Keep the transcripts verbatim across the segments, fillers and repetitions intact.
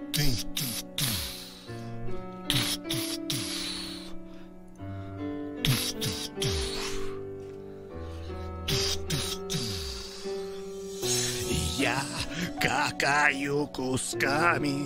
Я какаю кусками.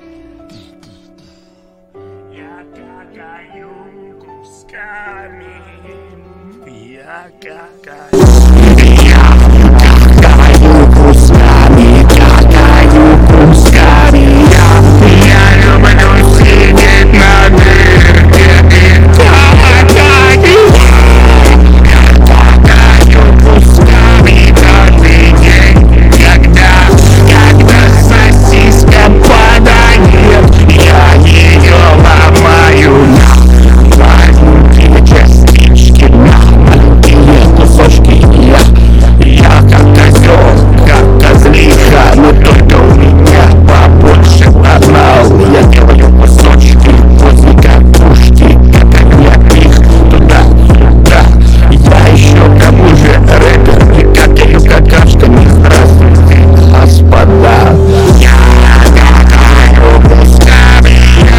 Я какаю кусками. Я какаю. Я какаю кусками. Какаю кусками. Я, я люблю сидеть на дырке. Я какаю. Я какаю кусками каждый день. Когда, когда сосиска падает, я ее ломаю на маленькие частички, на маленькие кусочки. Я, я как козел, как козлиха, но только у меня побольше анал. Я делаю кусочки возле катушки, как я их туда-сюда. Я еще тому же рэпер, и какаю какашками. Здравствуйте, господа. Я какаю кусками.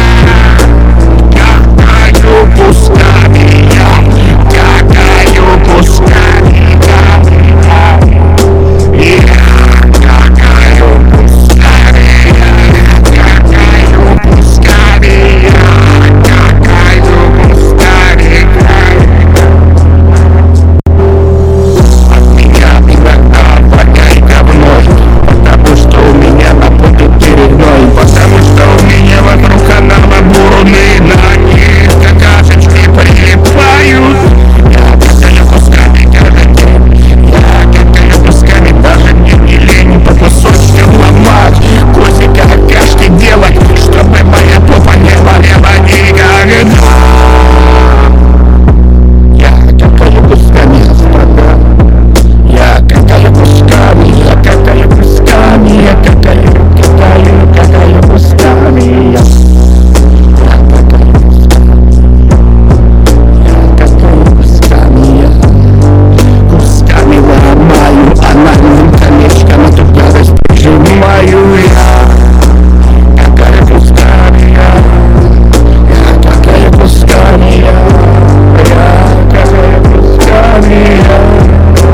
Я какаю кусками. Я какаю кусками. Я какаю кусками. Я какаю кусками. Я какаю кусками. От меня иногда воняет говной, потому что у меня на попе деревной, потому что у меня вокруг канала бурны, на них какашечки прилипают. Я какаю кусками каждый день. Я какаю кусками, даже мне не лень по кусочкам ломать, куси какашки делать, чтобы моя попа не болела никогда. Я какаю кусками, господа. Я какаю кусками, я какаю кусками, я какаю, какаю, какаю кусками. Я, я какаю кусками, я какаю кусками, я кусками ломаю, анальным колечком эту гадость прижимаю. Я какаю кусками, я, я какаю кусками, я, я какаю кусками, я.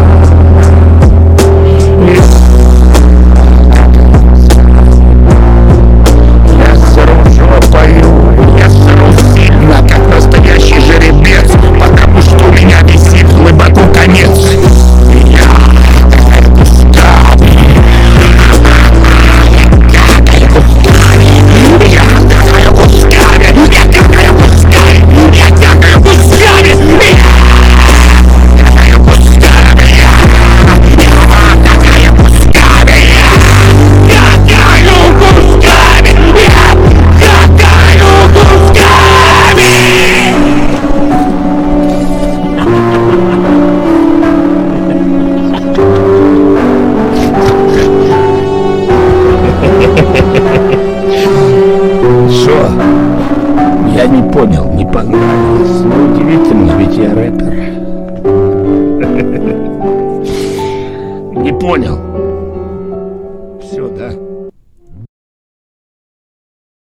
Я сру жопою, я сру сильно, как настоящий жеребец, потому что у меня висит глубоко конец. Я какаю кусками. Я какаю кусками. Я какаю кусками. Я какаю кусками. Я какаю кусками. Я какаю кусками. Шо? Я не понял, не понравилось. Ну, удивительно, ведь я рэпер. Не понял. Все, да?